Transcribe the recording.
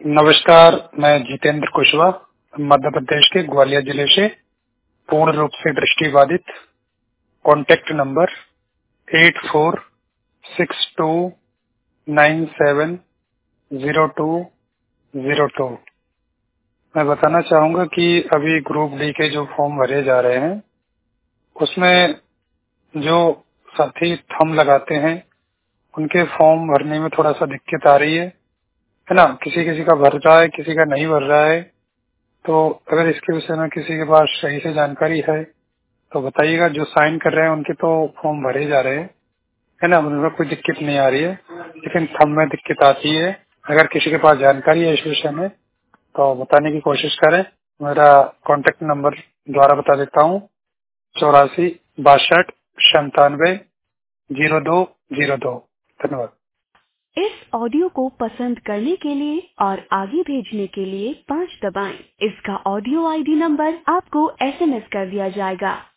नमस्कार, मैं जितेंद्र कुशवाहा मध्य प्रदेश के ग्वालियर जिले से पूर्ण रूप से दृष्टिबाधित। Contact number 8462970202। मैं बताना चाहूंगा कि अभी ग्रुप डी के जो फॉर्म भरे जा रहे हैं उसमें जो साथी थंब लगाते हैं उनके फॉर्म भरने में थोड़ा सा दिक्कत आ रही है ना। किसी किसी का भर रहा है, किसी का नहीं भर रहा है। तो अगर इसके विषय में किसी के पास सही से जानकारी है तो बताइएगा। जो साइन कर रहे हैं उनके तो फॉर्म भरे जा रहे हैं, है ना, उनमें कोई दिक्कत नहीं आ रही है, लेकिन थंब में दिक्कत आती है। अगर किसी के पास जानकारी है इस विषय में तो बताने की कोशिश करें। मेरा कॉन्टेक्ट नंबर द्वारा बता देता हूँ, 84 62 97 0202। धन्यवाद। इस ऑडियो को पसंद करने के लिए और आगे भेजने के लिए 5 दबाएं। इसका ऑडियो आईडी नंबर आपको एसएमएस कर दिया जाएगा।